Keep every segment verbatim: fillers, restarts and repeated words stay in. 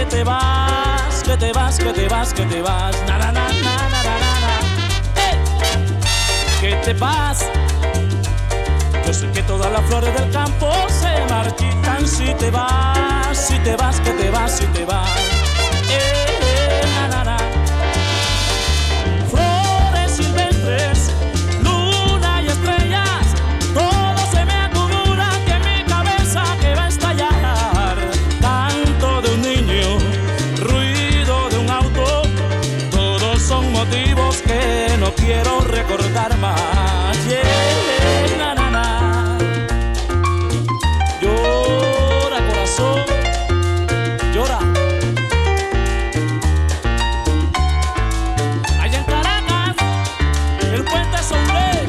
que te vas, que te vas, que te vas, que te vas. Na, na, na, na, na, na, na. ¡Eh! Que te vas. Yo sé que todas las flores del campo se marchitan si te vas, si te vas, que te vas, si te vas. Eh, eh, na, na, na. Flores silvestres, luna y estrellas, todo se me acumula que en mi cabeza que va a estallar. Canto de un niño, ruido de un auto, todos son motivos que no quiero recordar más. Yeah, na, na, na. Llora, corazón, llora. Allá en Caracas, el puente Sombrero.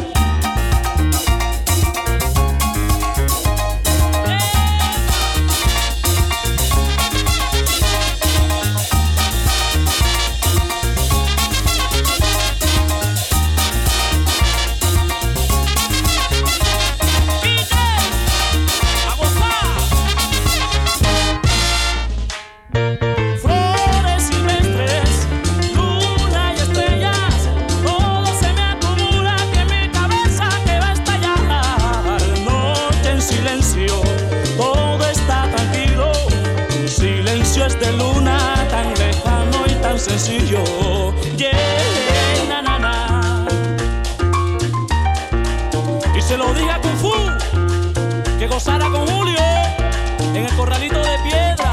Flores silvestres, luna y estrellas, todo se me acumula que en mi cabeza que va a estallar. Noche en silencio, todo está tranquilo, un silencio es de luna tan lejano y tan sencillo. Yeah, na, na, na. Y se lo diga Kung Fu, que gozara con Julio en el corralito de piedra.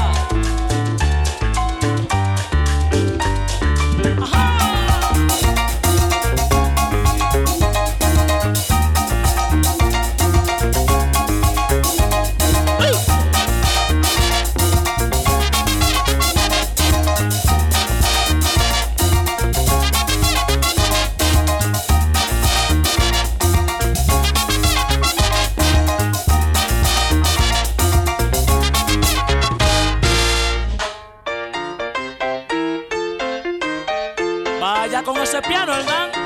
Vaya con ese piano, Hernán.